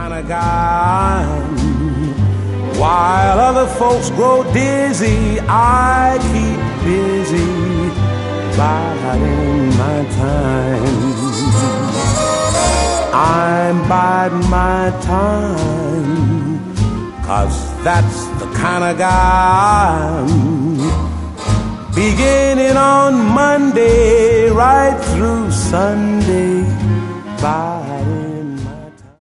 kind of guy. While other folks grow dizzy, I keep busy biding my time. I'm biding my time, 'cause that's the kind of guy I'm. Beginning on Monday right through Sunday,